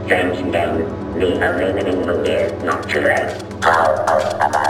Changing then, the illuminating mood is not too late. All of